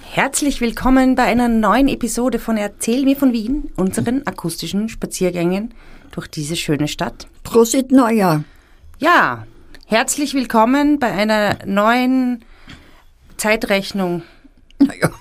Herzlich willkommen bei einer neuen Episode von Erzähl mir von Wien, unseren akustischen Spaziergängen durch diese schöne Stadt. Prosit Neujahr. Ja, herzlich willkommen bei einer neuen Zeitrechnung. Naja,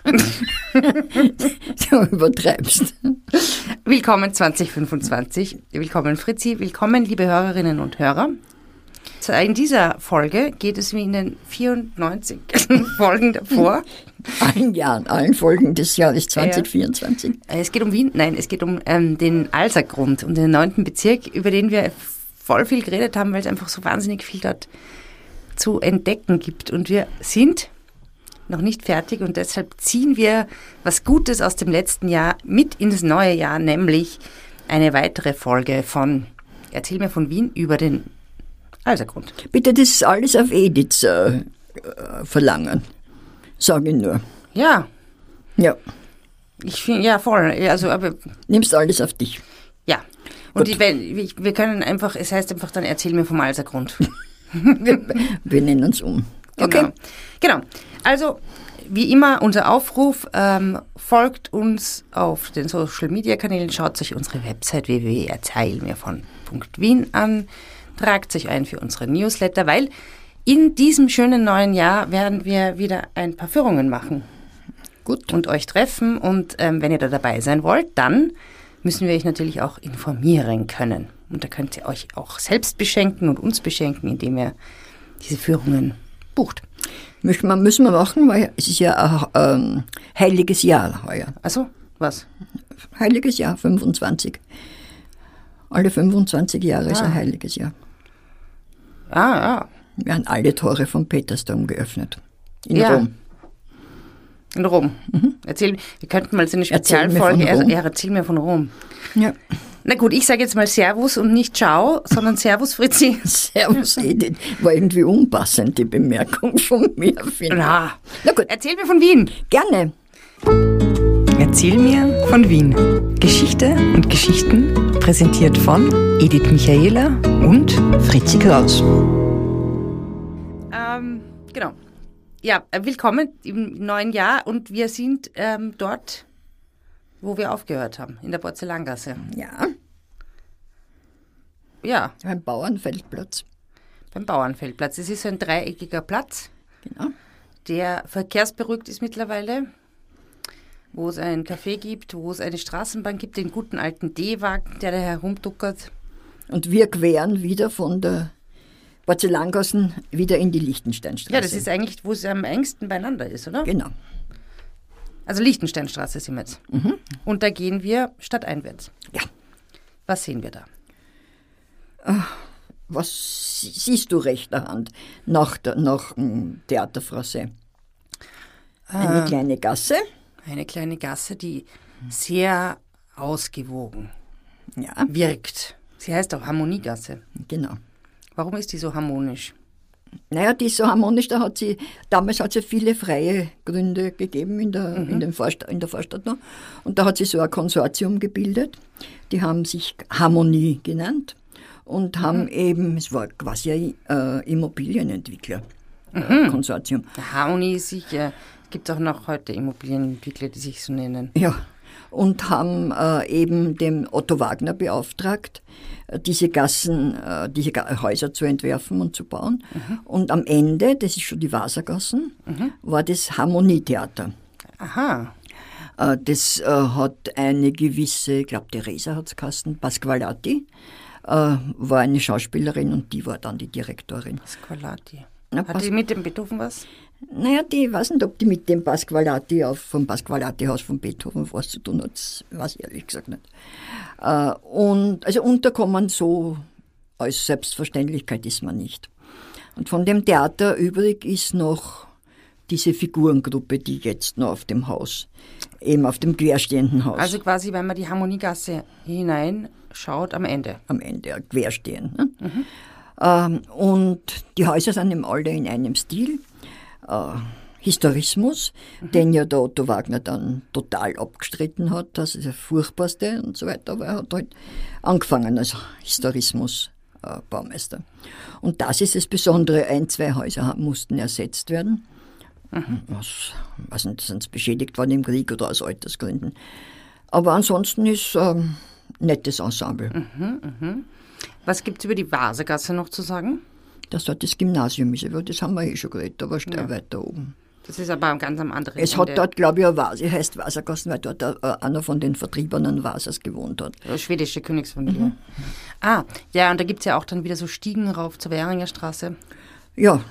du übertreibst. Willkommen 2025, willkommen Fritzi, willkommen liebe Hörerinnen und Hörer. In dieser Folge geht es wie in den 94 Folgen davor. Allen Folgen des Jahres 2024. Es geht um Wien, nein, es geht um den Alsergrund, um den 9. Bezirk, über den wir voll viel geredet haben, weil es einfach so wahnsinnig viel dort zu entdecken gibt. Und wir sind noch nicht fertig und deshalb ziehen wir was Gutes aus dem letzten Jahr mit ins neue Jahr, nämlich eine weitere Folge von Erzähl mir von Wien über den Alsergrund. Bitte das alles auf Edith verlangen, sage ich nur. Ja. Ja. Ich finde, ja, voll. Also, aber nimmst alles auf dich. Ja. Und wir können einfach, es heißt einfach dann, erzähl mir vom Alsergrund. Wir nennen es um. Okay. Genau. Also, wie immer, unser Aufruf, folgt uns auf den Social-Media-Kanälen, schaut euch unsere Website www.erzählmirvon.wien an, tragt euch ein für unsere Newsletter, weil in diesem schönen neuen Jahr werden wir wieder ein paar Führungen machen. Gut. Und euch treffen. Und wenn ihr da dabei sein wollt, dann müssen wir euch natürlich auch informieren können. Und da könnt ihr euch auch selbst beschenken und uns beschenken, indem ihr diese Führungen bucht. Müssen wir machen, weil es ist ja ein heiliges Jahr heuer. Also, was? Heiliges Jahr, 25. Alle 25 Jahre ist ein heiliges Jahr. Ah, ja. Werden alle Tore vom Petersdom geöffnet. In Rom. In Rom. Mhm. Wir könnten mal so eine Spezialfolge, erzähl mir von Rom. Ja. Na gut, ich sage jetzt mal Servus und nicht Ciao, sondern Servus Fritzi. Servus Edith. War irgendwie unpassend, die Bemerkung von mir, finde ich. Na gut. Erzähl mir von Wien. Gerne. Erzähl mir von Wien. Geschichte und Geschichten präsentiert von Edith Michaela und Fritzi Kraus. Genau. Ja, willkommen im neuen Jahr und wir sind dort, wo wir aufgehört haben, in der Porzellangasse. Ja. Ja. Beim Bauernfeldplatz. Beim Bauernfeldplatz. Es ist so ein dreieckiger Platz, genau, der verkehrsberuhigt ist mittlerweile, wo es ein Café gibt, wo es eine Straßenbahn gibt, den guten alten D-Wagen, der da herumduckert. Und wir queren wieder von der Porzellangassen wieder in die Lichtensteinstraße. Ja, das ist eigentlich, wo es am engsten beieinander ist, oder? Genau. Also Lichtensteinstraße sind wir jetzt. Mhm. Und da gehen wir stadteinwärts. Ja. Was sehen wir da? Was siehst du rechter Hand nach dem Theater Français? Eine kleine Gasse. Eine kleine Gasse, die sehr ausgewogen wirkt. Sie heißt auch Harmoniegasse. Genau. Warum ist die so harmonisch? Naja, die ist so harmonisch, damals hat es ja viele freie Gründe gegeben in der Vorstadt noch. Und da hat sich so ein Konsortium gebildet. Die haben sich Harmonie genannt und haben eben, es war quasi ein Immobilienentwickler, Konsortium. Harmonie ist sicher, es gibt auch noch heute Immobilienentwickler, die sich so nennen. Ja, und haben eben dem Otto Wagner beauftragt, diese Gassen, diese Häuser zu entwerfen und zu bauen. Mhm. Und am Ende, das ist schon die Wasergassen, war das Harmonietheater. Aha. Das hat eine gewisse, ich glaube Theresa hat es geheißen, Pasqualati, war eine Schauspielerin und die war dann die Direktorin. Pasqualati. Hat die mit dem Beethoven was? Naja, ich weiß nicht, ob die mit dem vom Pasqualati-Haus von Beethoven was zu tun hat, das weiß ich ehrlich gesagt nicht. Und also unterkommen so als Selbstverständlichkeit ist man nicht. Und von dem Theater übrig ist noch diese Figurengruppe, die jetzt noch auf dem Haus, eben auf dem querstehenden Haus. Also quasi, wenn man die Harmoniegasse hineinschaut, am Ende. Am Ende, querstehen. Ne? Und die Häuser sind eben alle in einem Stil. Historismus, den ja der Otto Wagner dann total abgestritten hat, das ist der furchtbarste und so weiter, aber er hat halt angefangen als Historismus-Baumeister. Und das ist das Besondere, 1, 2 Häuser mussten ersetzt werden Was nicht, sind sie beschädigt worden im Krieg oder aus Altersgründen. Aber ansonsten ist nettes Ensemble. Was gibt es über die Wasergasse noch zu sagen? Dass dort das Gymnasium ist, über das haben wir schon geredet, aber steil weiter oben. Das ist aber ganz am anderen Es Ende. hat dort, glaube ich, eine Vase, heißt Wasergassen, weil dort einer von den Vertriebenen Vasers gewohnt hat. Schwedische Königsfamilie. Ah, ja, und da gibt es ja auch dann wieder so Stiegen rauf zur Währinger Straße. Ja,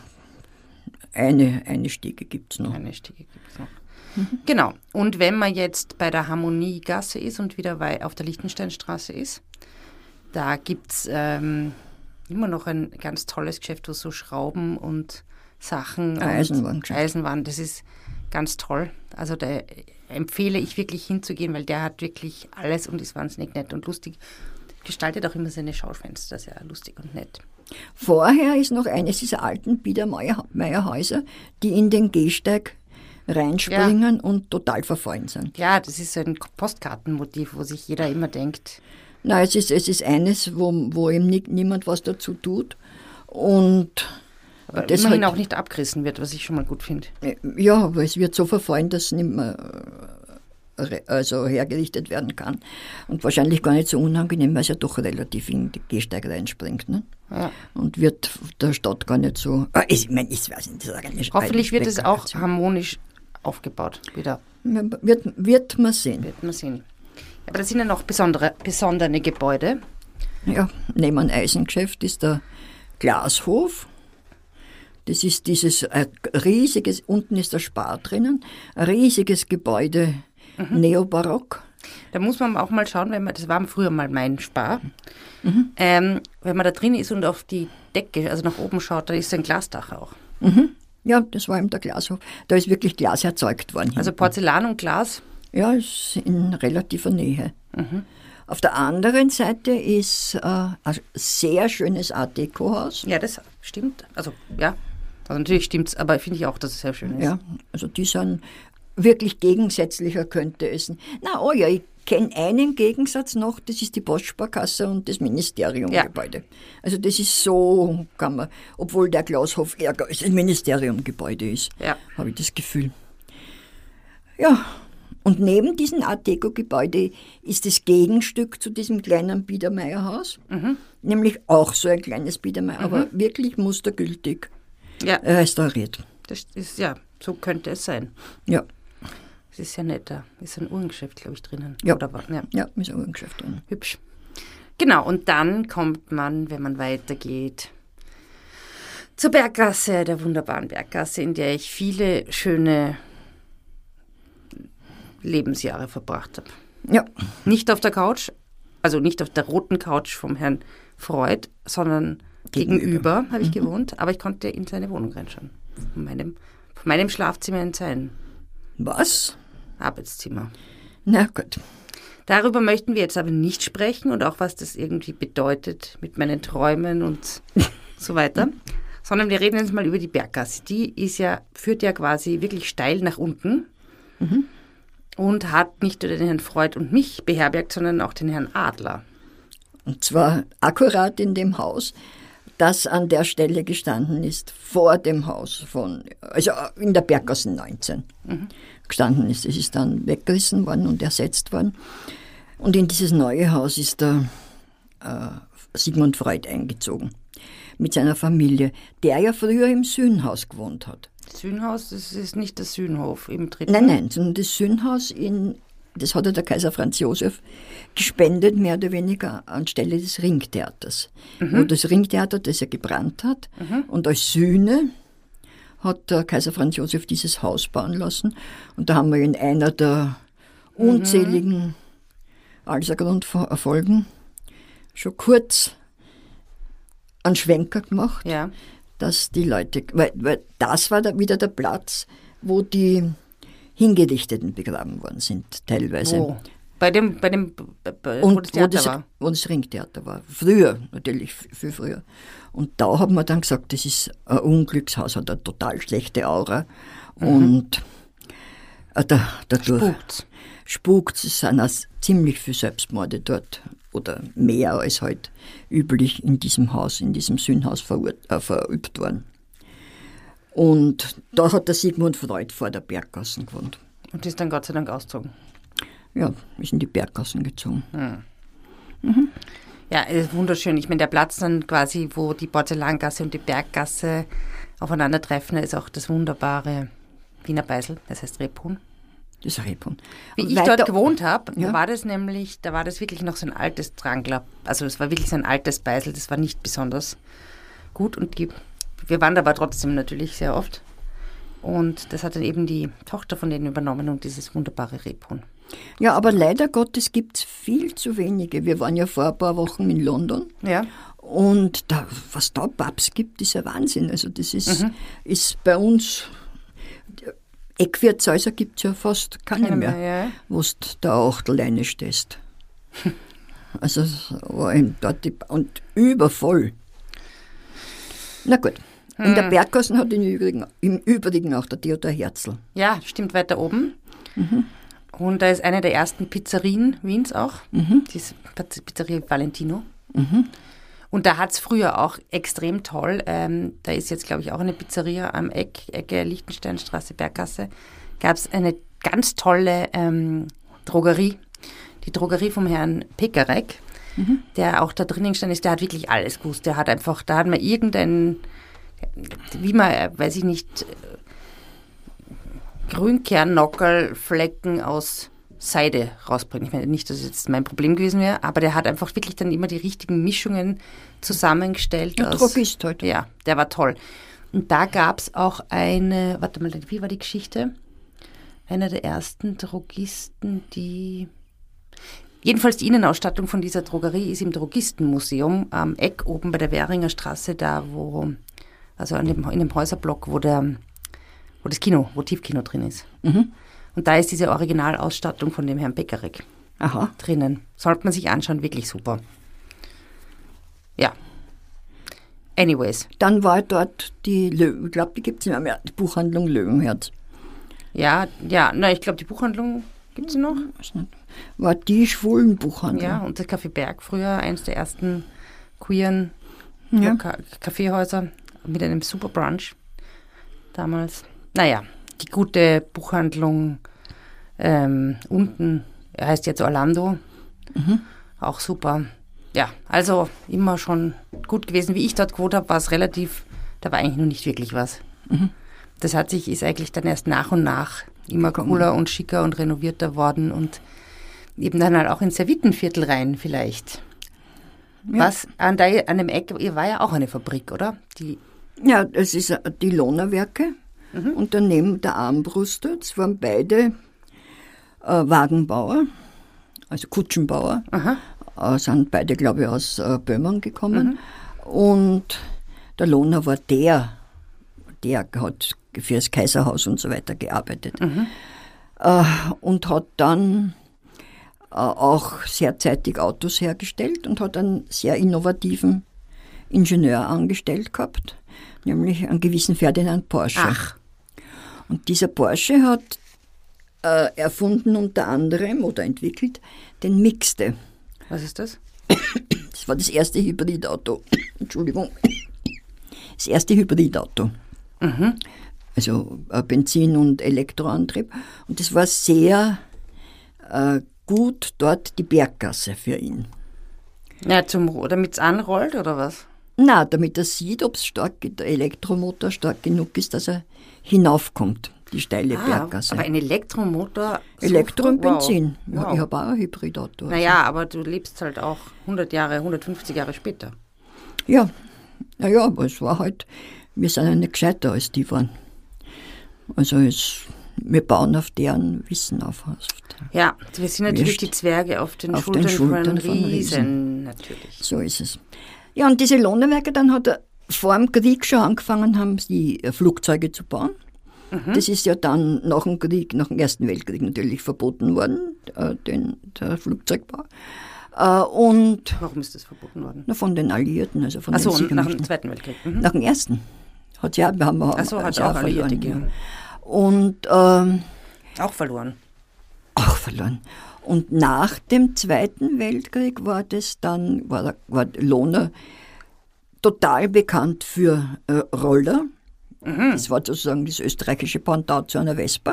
eine Stiege gibt es noch. Eine Stiege gibt es noch. Genau. Und wenn man jetzt bei der Harmoniegasse ist und wieder auf der Liechtensteinstraße ist, da gibt es immer noch ein ganz tolles Geschäft, wo so Schrauben und Sachen. Eisenwaren, das ist ganz toll. Also da empfehle ich wirklich hinzugehen, weil der hat wirklich alles und ist wahnsinnig nett und lustig. Gestaltet auch immer seine Schaufenster sehr lustig und nett. Vorher ist noch eines dieser alten Biedermeierhäuser, die in den Gehsteig reinspringen und total verfallen sind. Ja, das ist so ein Postkartenmotiv, wo sich jeder immer denkt. Nein, es ist eines, wo eben niemand was dazu tut. Und aber das immerhin auch nicht abgerissen wird, was ich schon mal gut finde. Ja, aber es wird so verfallen, dass es nicht mehr hergerichtet werden kann. Und wahrscheinlich gar nicht so unangenehm, weil es ja doch relativ in den Gehsteig reinspringt. Ne? Ja. Und wird der Stadt gar nicht so... ich weiß nicht, das ist eigentlich hoffentlich wird es auch harmonisch aufgebaut wieder. Wird man sehen. Wird man sehen. Aber das sind ja noch besondere Gebäude. Ja, neben einem Eisengeschäft ist der Glashof. Das ist dieses riesiges, unten ist der Spar drinnen, ein riesiges Gebäude, Neobarock. Da muss man auch mal schauen, das war früher mal mein Spar, wenn man da drin ist und auf die Decke, also nach oben schaut, da ist ein Glasdach auch. Ja, das war eben der Glashof. Da ist wirklich Glas erzeugt worden. Also Porzellan und Glas? Ja, ist in relativer Nähe. Auf der anderen Seite ist ein sehr schönes Art Deco-Haus. Ja, das stimmt. Also, ja. Also natürlich stimmt es, aber finde ich auch, dass es sehr schön ist. Ja, also die sind wirklich gegensätzlicher könnte es. Ich kenne einen Gegensatz noch, das ist die Postsparkasse und das Ministeriumgebäude. Ja. Also das ist so, obwohl der Glashof eher ein Ministeriumgebäude ist, habe ich das Gefühl. Ja, und neben diesem Art Deco-Gebäude ist das Gegenstück zu diesem kleinen Biedermeierhaus, nämlich auch so ein kleines Biedermeier, aber wirklich mustergültig. Restauriert. Das ist, so könnte es sein. Ja. Es ist ja nett, da ist ein Uhrengeschäft, glaube ich, drinnen. Ja, oder was? Ja, ist ein Uhrengeschäft drin. Hübsch. Genau, und dann kommt man, wenn man weitergeht, zur Berggasse, der wunderbaren Berggasse, in der ich viele schöne Lebensjahre verbracht habe. Ja. Nicht auf der Couch, also nicht auf der roten Couch vom Herrn Freud, sondern gegenüber habe ich gewohnt, aber ich konnte in seine Wohnung reinschauen. Von meinem Schlafzimmer in sein Arbeitszimmer. Na gut. Darüber möchten wir jetzt aber nicht sprechen und auch, was das irgendwie bedeutet mit meinen Träumen und so weiter, sondern wir reden jetzt mal über die Berggasse. Die führt ja quasi wirklich steil nach unten und hat nicht nur den Herrn Freud und mich beherbergt, sondern auch den Herrn Adler. Und zwar akkurat in dem Haus, das an der Stelle gestanden ist, vor dem Haus also in der Berggasse 19 gestanden ist. Es ist dann weggerissen worden und ersetzt worden. Und in dieses neue Haus ist der Sigmund Freud eingezogen mit seiner Familie, der ja früher im Sühnhaus gewohnt hat. Sühnhaus, das ist nicht der Sühnhof im dritten? Nein, sondern das Sühnhaus das hat ja der Kaiser Franz Josef gespendet, mehr oder weniger anstelle des Ringtheaters. Wo das Ringtheater, das er gebrannt hat, und als Sühne hat der Kaiser Franz Josef dieses Haus bauen lassen. Und da haben wir in einer der unzähligen Alsergrund-Erfolgen schon kurz einen Schwenker gemacht, dass die Leute, weil das war wieder der Platz, wo die Hingerichteten begraben worden sind, teilweise. Wo? Wo das Theater war? Wo das Ringtheater war. Früher, natürlich, viel früher. Und da hat man dann gesagt, das ist ein Unglückshaus, hat eine total schlechte Aura. Und dadurch spukt es, sind auch ziemlich viele Selbstmorde dort oder mehr als halt üblich in diesem Haus, in diesem Sühnhaus verübt worden. Und da hat der Sigmund Freud vor der Berggassen gewohnt. Und ist dann Gott sei Dank ausgezogen. Ja, ist in die Berggassen gezogen. Ja, ist wunderschön. Ich meine, der Platz dann quasi, wo die Porzellangasse und die Berggasse aufeinandertreffen, ist auch das wunderbare Wiener Beisel, das heißt Rebhuhn. Das Rebhuhn. Wie ich dort gewohnt habe, da war das wirklich noch so ein altes Drangler. Also es war wirklich so ein altes Beisel, das war nicht besonders gut. Und wir waren da aber trotzdem natürlich sehr oft. Und das hat dann eben die Tochter von denen übernommen und dieses wunderbare Rebhuhn. Ja, aber leider Gottes gibt es viel zu wenige. Wir waren ja vor ein paar Wochen in London. Ja. Und was da Pubs gibt, ist ja Wahnsinn. Also das ist bei uns, Eckwirtshäuser gibt es ja fast keine mehr, ja. wo du da auch alleine stehst. Also war eben dort und übervoll. Na gut. In der Berggassen hat im Übrigen auch der Theodor Herzl. Ja, stimmt, weiter oben. Und da ist eine der ersten Pizzerien Wiens auch, die Pizzeria Valentino. Und da hat es früher auch extrem toll, da ist jetzt, glaube ich, auch eine Pizzeria am Ecke Liechtensteinstraße, Berggasse, gab es eine ganz tolle Drogerie, die Drogerie vom Herrn Pekarek, der auch da drinnen gestanden ist, der hat wirklich alles gewusst. Da hat man irgendeinen, wie man, weiß ich nicht, Grünkernnockerlflecken aus Seide rausbringen. Ich meine nicht, dass es jetzt mein Problem gewesen wäre, aber der hat einfach wirklich dann immer die richtigen Mischungen zusammengestellt. Ja, Drogist heute. Ja, der war toll. Und da gab es auch wie war die Geschichte? Einer der ersten Drogisten, jedenfalls die Innenausstattung von dieser Drogerie ist im Drogistenmuseum am Eck oben bei der Währinger Straße, in dem Häuserblock, wo das Kino, wo Tiefkino drin ist. Und da ist diese Originalausstattung von dem Herrn Pekarek drinnen. Sollte man sich anschauen, wirklich super. Ja. Anyways. Dann war dort ich glaube, die gibt es nicht mehr, die Buchhandlung Löwenherz. Ja, ich glaube, die Buchhandlung gibt es noch. War die schwulen Buchhandlung. Ja, und das Café Berg früher, eines der ersten queeren Kaffeehäuser mit einem super Brunch damals. Naja, die gute Buchhandlung unten, heißt jetzt Orlando, auch super. Ja, also immer schon gut gewesen. Wie ich dort gewohnt habe, war es relativ, da war eigentlich noch nicht wirklich was. Das ist eigentlich dann erst nach und nach immer cooler und schicker und renovierter worden und eben dann halt auch ins Servitenviertel rein vielleicht. Ja. Was an dem Eck, ihr war ja auch eine Fabrik, oder? Ja, es ist die Lohnerwerke. Und daneben der Armbruster, das waren beide Wagenbauer, also Kutschenbauer, sind beide, glaube ich, aus Böhmen gekommen. Und der Lohner war der hat für das Kaiserhaus und so weiter gearbeitet. Und hat dann auch sehr zeitig Autos hergestellt und hat einen sehr innovativen Ingenieur angestellt gehabt, nämlich einen gewissen Ferdinand Porsche. Ach. Und dieser Porsche hat erfunden unter anderem oder entwickelt den Mixte. Was ist das? Das war das erste Hybridauto. Entschuldigung. Das erste Hybridauto. Also Benzin- und Elektroantrieb. Und das war sehr gut dort die Berggasse für ihn. Ja, damit es anrollt oder was? Na, damit er sieht, ob der Elektromotor stark genug ist, dass er hinaufkommt, die steile Berggasse. Aber ein Elektromotor? Elektro und Benzin. Wow. Ja, ich habe auch ein Hybridauto. Naja, aber du lebst halt auch 150 Jahre später. Ja, naja, aber es war halt, wir sind ja nicht gescheiter als die waren. Also wir bauen auf deren Wissen auf. Ja, wir sind natürlich die Zwerge auf den Schultern von Riesen. Natürlich. So ist es. Ja, und diese Lohnerwerke, dann hat er vor dem Krieg schon angefangen, haben sie Flugzeuge zu bauen. Das ist ja dann nach dem Krieg, nach dem Ersten Weltkrieg natürlich verboten worden, der Flugzeugbau. Und warum ist das verboten worden? Na, von den Alliierten, also von den nach dem Zweiten Weltkrieg. Nach dem Ersten. Hat es auch Alliierte gegeben. Und auch verloren. Auch verloren. Und nach dem Zweiten Weltkrieg war Lohner total bekannt für Roller, Das war sozusagen das österreichische Pendant zu einer Vespa.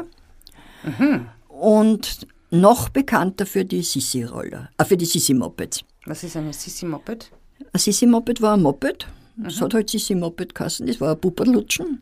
Und noch bekannter für die Sissi-Roller, für die Sissi-Mopeds. Was ist eine Sissi-Moped? Ein Sissi-Moped war ein Moped. Das hat halt Sissi-Moped geheißen. Das war ein Pupperlhutschen.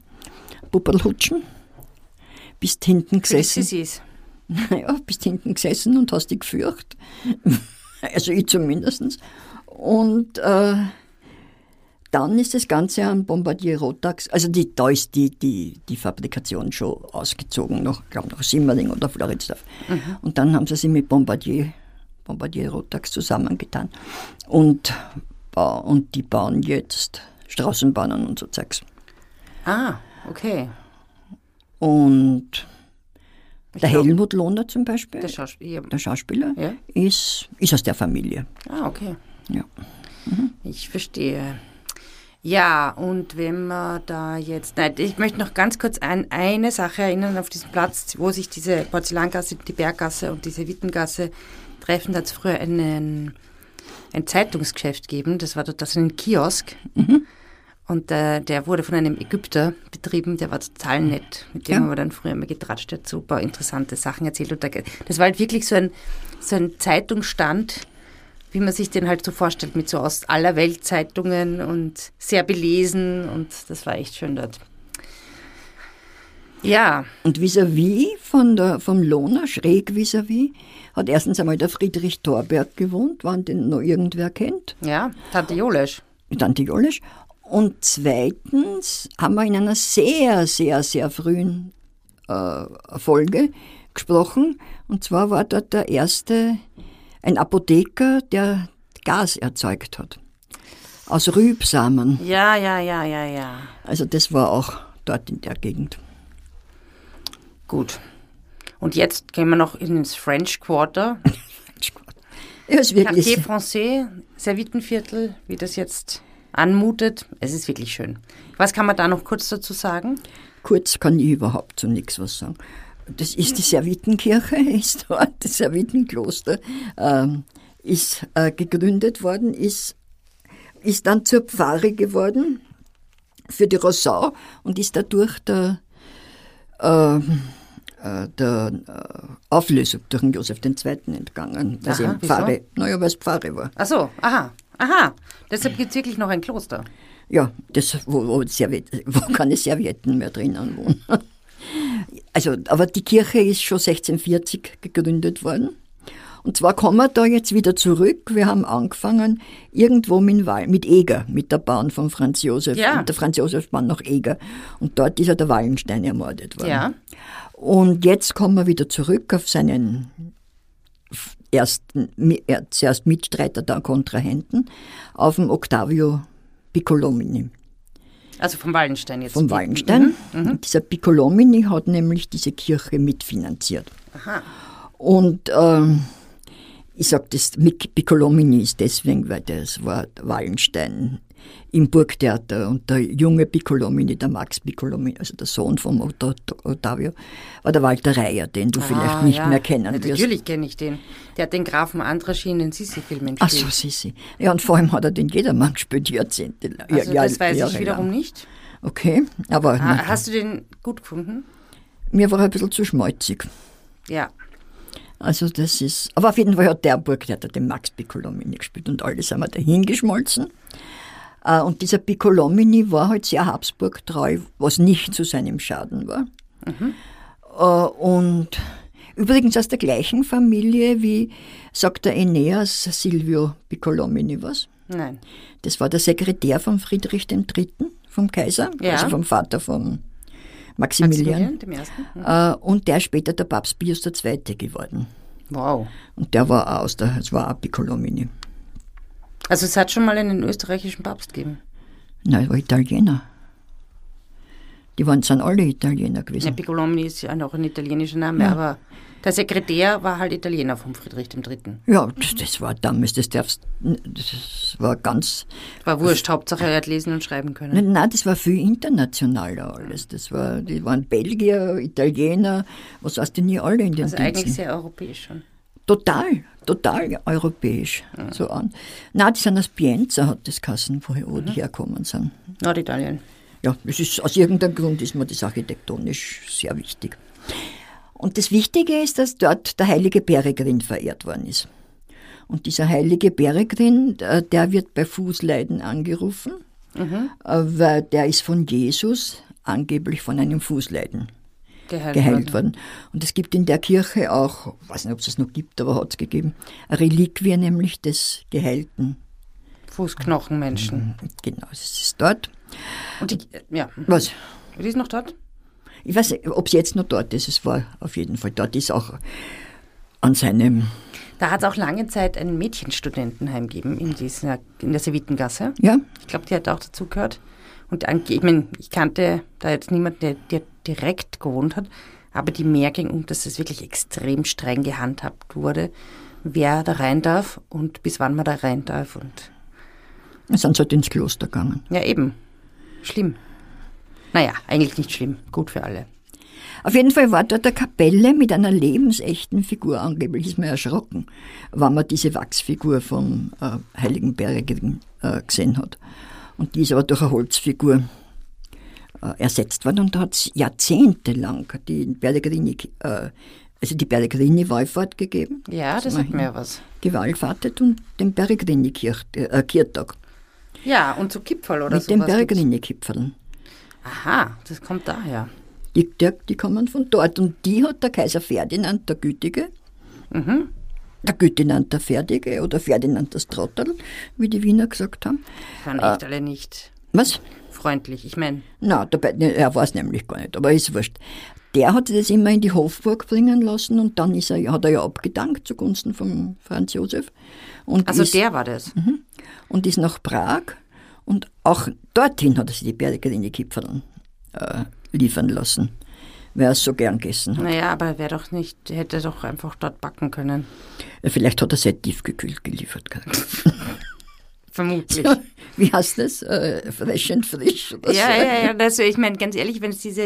Bist hinten gesessen. Sissis. Ja, bist hinten gesessen und hast dich gefürcht. Also ich zumindest. Und dann ist das Ganze am Bombardier Rotax, also da ist die Fabrikation schon ausgezogen, nach Simmering oder Floridsdorf. Und dann haben sie sich mit Bombardier Rotax zusammengetan. Und die bauen jetzt Straßenbahnen und so Zeugs. Ah, okay. Und der Helmut Lohner zum Beispiel, der Schauspieler, ja? ist aus der Familie. Ah, okay. Ja. Ich verstehe. Ja, und wenn man da jetzt... Nein, ich möchte noch ganz kurz an eine Sache erinnern auf diesem Platz, wo sich diese Porzellangasse, die Berggasse und diese Wittengasse treffen. Da hat es früher ein Zeitungsgeschäft gegeben. Das war dort ein Kiosk. Und der wurde von einem Ägypter betrieben. Der war total nett. Mit dem haben wir dann früher immer getratscht. Der hat super interessante Sachen erzählt. Und das war halt wirklich so ein Zeitungsstand, wie man sich den halt so vorstellt, mit so aus aller Welt Zeitungen und sehr belesen, und das war echt schön dort. Ja. Und vis-à-vis vom Lohner, schräg vis-à-vis, hat erstens einmal der Friedrich Thorberg gewohnt, wenn den noch irgendwer kennt. Ja, Tante Jolesch. Und zweitens haben wir in einer sehr, sehr, sehr frühen Folge gesprochen, und zwar war dort der erste ein Apotheker, der Gas erzeugt hat. Aus Rübsamen. Ja. Also das war auch dort in der Gegend. Gut. Und jetzt gehen wir noch ins French Quarter. Ja, ist wirklich Quartier Français, Servitenviertel, wie das jetzt anmutet. Es ist wirklich schön. Was kann man da noch kurz dazu sagen? Kurz kann ich überhaupt so nichts was sagen. Das ist die Servitenkirche, ist dort, das Servitenkloster ist gegründet worden, ist dann zur Pfarre geworden für die Rossau und ist dadurch der Auflösung durch den Josef II. Entgangen. Also Pfarre, naja, weil es Pfarre war. Ach so, aha. Deshalb gibt es wirklich noch ein Kloster. Ja, das, wo keine Servietten mehr drinnen wohnen. Also, aber die Kirche ist schon 1640 gegründet worden. Und zwar kommen wir da jetzt wieder zurück. Wir haben angefangen irgendwo mit Eger, mit der Bahn von Franz Josef. Ja. Und der Franz Josef Bahn nach Eger. Und dort ist ja der Wallenstein ermordet worden. Ja. Und jetzt kommen wir wieder zurück auf seinen zuerst Mitstreiter, dann Kontrahenten, auf dem Octavio Piccolomini. Also vom Wallenstein jetzt. Vom Wallenstein. Und dieser Piccolomini hat nämlich diese Kirche mitfinanziert. Aha. Und ich sage, das Piccolomini ist deswegen, weil das war Wallenstein im Burgtheater, und der junge Piccolomini, der Max Piccolomini, also der Sohn von Ottavio, war der Walter Reier, den du vielleicht nicht mehr kennen wirst. Natürlich kenne ich den. Der hat den Grafen Andraschin in den Sissi-Filmen gespielt. Ach so, Sissi. Ja, und vor allem hat er den Jedermann gespielt, Jahrzehnte. Also das weiß ich wiederum nicht. Okay, aber... Hast du den gut gefunden? Mir war er ein bisschen zu schmalzig. Ja. Also das ist... Aber auf jeden Fall hat der Burgtheater den Max Piccolomini gespielt und alle sind wir dahin geschmolzen. Und dieser Piccolomini war halt sehr Habsburg-treu, was nicht zu seinem Schaden war. Und übrigens aus der gleichen Familie wie, sagt der Aeneas, Silvio Piccolomini was? Nein. Das war der Sekretär von Friedrich III., vom Kaiser, also vom Vater von Maximilian dem Ersten. Und der ist später der Papst Pius II. Geworden. Wow. Und der war auch es war auch Piccolomini. Also es hat schon mal einen österreichischen Papst gegeben? Nein, er war Italiener. Sind alle Italiener gewesen. Ja, Piccolomini ist ja auch ein italienischer Name, aber der Sekretär war halt Italiener vom Friedrich III. Ja, das war damals, das war ganz... War wurscht, Hauptsache er hat lesen und schreiben können. Nein, das war viel internationaler alles. Die waren Belgier, Italiener, was heißt denn nie alle in den Also Diensten. eigentlich sehr europäisch schon. Total europäisch. So an. Nein, die sind aus Pienza, hat das geheißen, woher die herkommen sind. Norditalien. Ja, es ist, aus irgendeinem Grund ist mir das architektonisch sehr wichtig. Und das Wichtige ist, dass dort der heilige Peregrin verehrt worden ist. Und dieser heilige Peregrin, der wird bei Fußleiden angerufen, weil der ist von Jesus angeblich von einem Fußleiden geheilt worden. Und es gibt in der Kirche auch, ich weiß nicht, ob es das noch gibt, aber hat es gegeben, eine Reliquie, nämlich des geheilten Fußknochenmenschen. Genau, es ist dort. Und ja. Was? Die ist noch dort? Ich weiß nicht, ob es jetzt noch dort ist. Es war auf jeden Fall dort. Ist auch an seinem... Da hat es auch lange Zeit ein Mädchenstudentenheim gegeben in der Servitengasse. Ja. Ich glaube, die hat auch dazu gehört. Und ich meine, ich kannte da jetzt niemanden, der direkt gewohnt hat, aber die mehr ging um, dass es wirklich extrem streng gehandhabt wurde, wer da rein darf und bis wann man da rein darf. Und wir sind halt ins Kloster gegangen. Ja, eben. Schlimm. Naja, eigentlich nicht schlimm. Gut für alle. Auf jeden Fall war dort eine Kapelle mit einer lebensechten Figur. Angeblich ist man erschrocken, wenn man diese Wachsfigur vom heiligen Peregrin gesehen hat. Und die ist aber durch eine Holzfigur ersetzt worden. Und da hat es jahrzehntelang die Peregrini-Wallfahrt gegeben. Ja, das sagt mir ja was. Gewallfahrtet und den Peregrini-Kirchtag. Ja, und so Kipferl oder so. Mit den Peregrini-Kipferln. Aha, das kommt daher. Die kommen von dort. Und die hat der Kaiser Ferdinand der Gütige, der Gütinand der Fertige oder Ferdinand das Trottel, wie die Wiener gesagt haben. Waren echt alle nicht was? Freundlich, ich meine. Nein, er war es nämlich gar nicht, aber ist wurscht. Der hat das immer in die Hofburg bringen lassen und dann hat er ja abgedankt zugunsten von Franz Josef. Also der war das? Und ist nach Prag und auch dorthin hat er sich die Peregrini-Kipferl liefern lassen, weil er es so gern gegessen hat. Naja, aber hätte doch einfach dort backen können. Ja, vielleicht hat er sehr tiefgekühlt geliefert. Vermutlich. Wie heißt das? Fresh and frisch? Ja. Also ich meine, ganz ehrlich, wenn es diese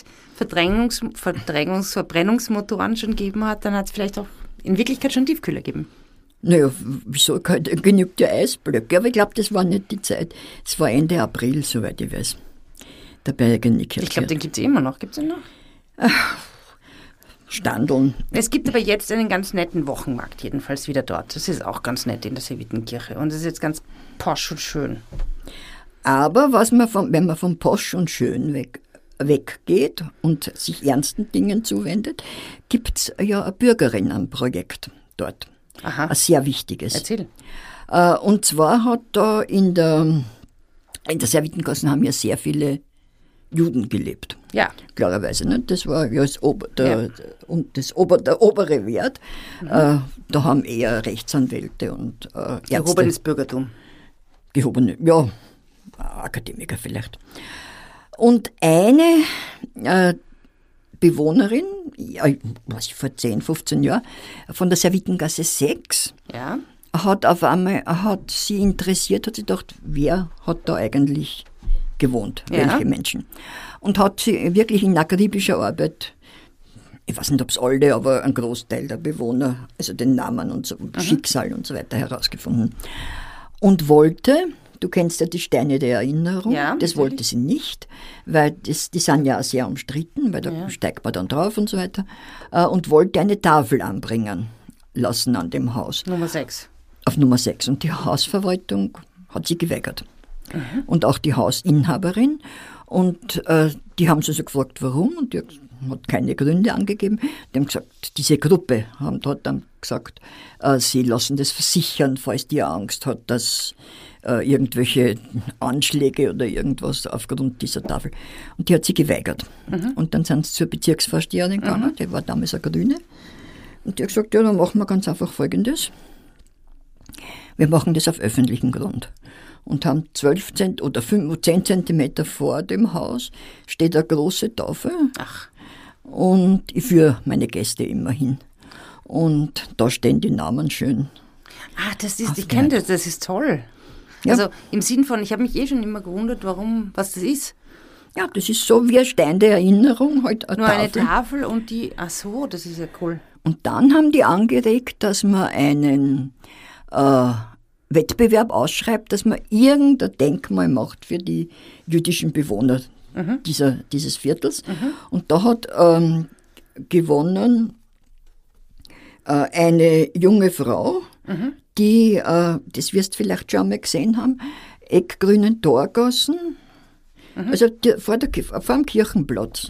Verbrennungsmotoren schon gegeben hat, dann hat es vielleicht auch in Wirklichkeit schon Tiefkühler gegeben. Naja, wieso? Genügt ja Eisblöcke. Aber ich glaube, das war nicht die Zeit. Es war Ende April, soweit ich weiß. Der Peregrini-Kirche. Ich glaube, den gibt es immer noch. Gibt es den noch? Standeln. Es gibt aber jetzt einen ganz netten Wochenmarkt, jedenfalls wieder dort. Das ist auch ganz nett in der Servitenkirche. Und es ist jetzt ganz posch und schön. Aber wenn man von posch und schön weggeht und sich ernsten Dingen zuwendet, gibt es ja ein Bürgerinnenprojekt dort. Aha. Ein sehr wichtiges. Erzähl. Und zwar hat da in der Servitengasse haben ja sehr viele Juden gelebt. Ja. Klarerweise, ne? Das war ja der obere Wert. Da haben eher Rechtsanwälte und Ärzte. Gehobenes Bürgertum. Ja, Akademiker vielleicht. Und eine Bewohnerin, vor 10, 15 Jahren, von der Servitengasse 6, ja, hat sie interessiert, hat sie gedacht, wer hat da eigentlich gewohnt, welche Menschen. Und hat sie wirklich in akribischer Arbeit, ich weiß nicht, ob es alle, aber ein Großteil der Bewohner, also den Namen und so, Schicksal und so weiter herausgefunden. Und du kennst ja die Steine der Erinnerung, das wollte sie nicht, weil die sind ja sehr umstritten, weil da steigt man dann drauf und so weiter, und wollte eine Tafel anbringen lassen an dem Haus. Nummer 6. Auf Nummer 6. Und die Hausverwaltung hat sie geweigert. Und auch die Hausinhaberin. Und die haben sie so gefragt, warum? Und die hat keine Gründe angegeben. Die haben gesagt, diese Gruppe hat dann gesagt, sie lassen das versichern, falls die Angst hat, dass irgendwelche Anschläge oder irgendwas aufgrund dieser Tafel. Und die hat sie geweigert. Und dann sind sie zur Bezirksvorsteherin gegangen, die war damals eine Grüne. Und die hat gesagt, ja, dann machen wir ganz einfach Folgendes. Wir machen das auf öffentlichem Grund. Und haben 10 Zentimeter vor dem Haus steht eine große Tafel. Ach. Und ich führe meine Gäste immer hin. Und da stehen die Namen schön. Ich kenne das ist toll. Ja. Also im Sinn von, ich habe mich schon immer gewundert, was das ist. Ja, das ist so wie ein Stein der Erinnerung. Halt eine Tafel und das ist ja cool. Und dann haben die angeregt, dass man einen Wettbewerb ausschreibt, dass man irgendein Denkmal macht für die jüdischen Bewohner dieses Viertels. Und da hat gewonnen eine junge Frau, die, das wirst du vielleicht schon mal gesehen haben, Eckgrünen Torgassen, also vor dem Kirchenplatz,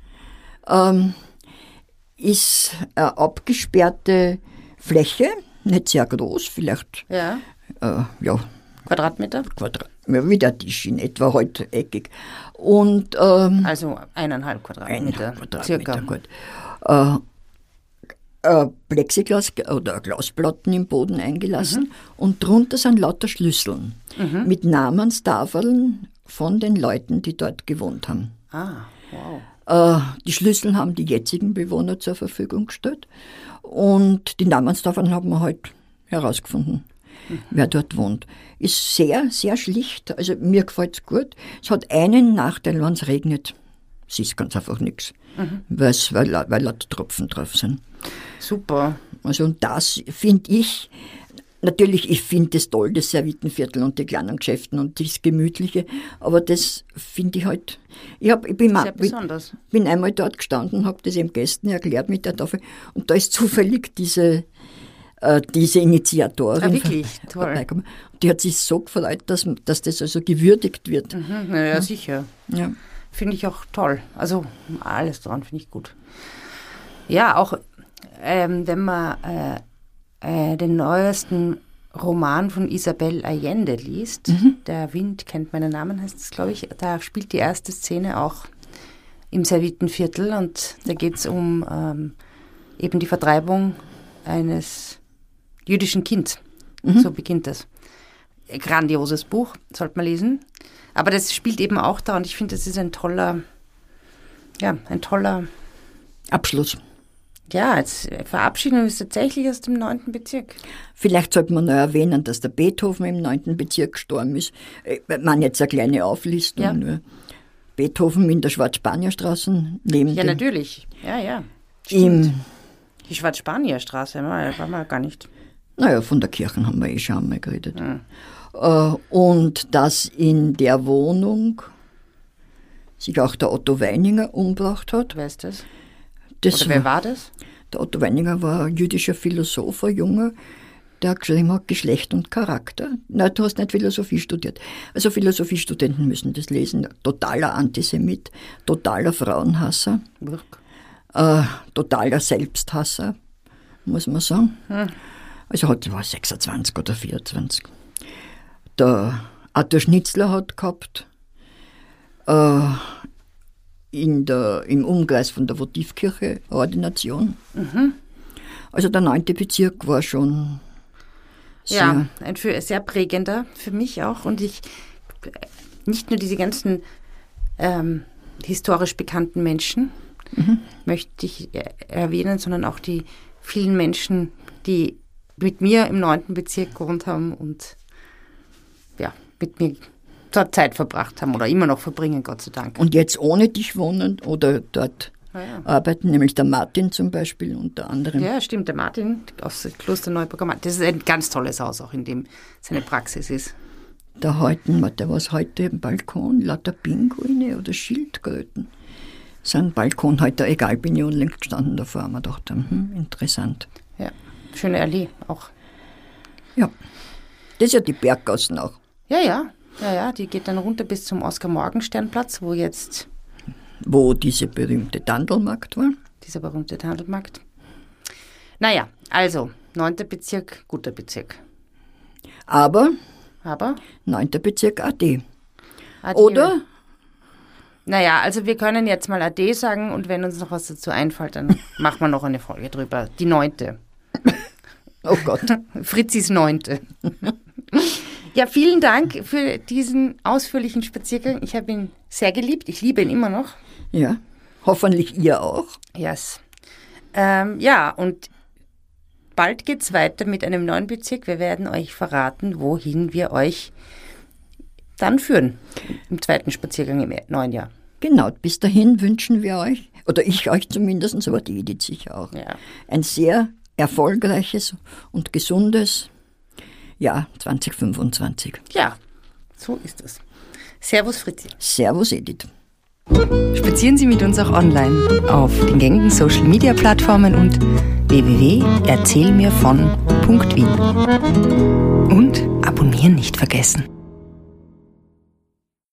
ist eine abgesperrte Fläche, nicht sehr groß, vielleicht Quadratmeter? Wie der Tisch in etwa halt eckig. Und, also 1,5 Quadratmeter. Circa. Gut. Plexiglas oder Glasplatten im Boden eingelassen und drunter sind lauter Schlüsseln mit Namenstafeln von den Leuten, die dort gewohnt haben. Ah, wow. Die Schlüssel haben die jetzigen Bewohner zur Verfügung gestellt und die Namenstafeln haben wir halt herausgefunden, wer dort wohnt. Ist sehr, sehr schlicht, also mir gefällt es gut. Es hat einen Nachteil, wenn es regnet. Es ist ganz einfach nichts, weil lauter Tropfen drauf sind. Super. Also und das finde ich, natürlich, ich finde das toll, das Servitenviertel und die kleinen Geschäften und das Gemütliche, aber das finde ich halt, ich bin einmal dort gestanden, habe das eben Gästen erklärt mit der Tafel und da ist zufällig diese Initiatorin. Ah, wirklich? Toll. Die hat sich so gefreut, dass das also gewürdigt wird. Naja, sicher. Ja. Finde ich auch toll. Also alles dran finde ich gut. Ja, auch wenn man den neuesten Roman von Isabel Allende liest, Der Wind kennt meinen Namen, heißt es, glaube ich, da spielt die erste Szene auch im Servitenviertel und da geht es um eben die Vertreibung eines jüdischen Kinds. So beginnt das. Grandioses Buch, sollte man lesen. Aber das spielt eben auch da und ich finde, das ist ein toller Abschluss. Ja, jetzt verabschieden wir uns tatsächlich aus dem 9. Bezirk. Vielleicht sollte man noch erwähnen, dass der Beethoven im 9. Bezirk gestorben ist. Man jetzt eine kleine Auflistung. Nur. Beethoven in der Schwarzspanierstraße neben Ja, natürlich. Ja. Stimmt. Die Schwarzspanierstraße, war mal gar nicht. Naja, von der Kirche haben wir schon einmal geredet. Und dass in der Wohnung sich auch der Otto Weininger umgebracht hat. Wer ist das? Oder wer war das? Der Otto Weininger war ein jüdischer Philosoph, ein Junger, der geschrieben hat Geschlecht und Charakter. Nein, du hast nicht Philosophie studiert. Also Philosophiestudenten müssen das lesen. Totaler Antisemit, totaler Frauenhasser, totaler Selbsthasser, muss man sagen. Also heute war 26 oder 24. Der Arthur Schnitzler hat gehabt, im Umkreis von der Votivkirche Ordination. Also der 9. Bezirk war schon sehr... Ja, ein sehr prägender für mich auch. Und ich nicht nur diese ganzen historisch bekannten Menschen möchte ich erwähnen, sondern auch die vielen Menschen, die mit mir im 9. Bezirk gewohnt haben und mit mir dort Zeit verbracht haben oder immer noch verbringen, Gott sei Dank. Und jetzt ohne dich wohnen oder dort arbeiten, nämlich der Martin zum Beispiel unter anderem. Ja, stimmt, der Martin aus Klosterneuburger. Das ist ein ganz tolles Haus auch, in dem seine Praxis ist. Da was heute im Balkon, lauter Pinguine oder Schildkröten. Sein Balkon heute, egal, bin ich unlängst gestanden davor, haben wir gedacht, interessant. Ja, schöne Allee auch. Ja, das ist ja die Berggassen auch. Ja, die geht dann runter bis zum Oskar-Morgenstern-Platz, wo diese berühmte Tandelmarkt war. Dieser berühmte Tandelmarkt. Naja, also 9. Bezirk, guter Bezirk. Aber 9. Bezirk AD. Oder? Naja, also wir können jetzt mal AD sagen und wenn uns noch was dazu einfällt, dann machen wir noch eine Folge drüber. Die 9. Oh Gott. Fritzis 9. Ja, vielen Dank für diesen ausführlichen Spaziergang. Ich habe ihn sehr geliebt. Ich liebe ihn immer noch. Ja, hoffentlich ihr auch. Yes. Und bald geht es weiter mit einem neuen Bezirk. Wir werden euch verraten, wohin wir euch dann führen. Im 2. Spaziergang im neuen Jahr. Genau, bis dahin wünschen wir euch, oder ich euch zumindest, aber die Edith sicher auch, ein sehr erfolgreiches und gesundes Ja, 2025. Ja, so ist es. Servus Fritzi. Servus Edith. Spazieren Sie mit uns auch online auf den gängigen Social-Media-Plattformen und www.erzählmirvon.wien. Und abonnieren nicht vergessen.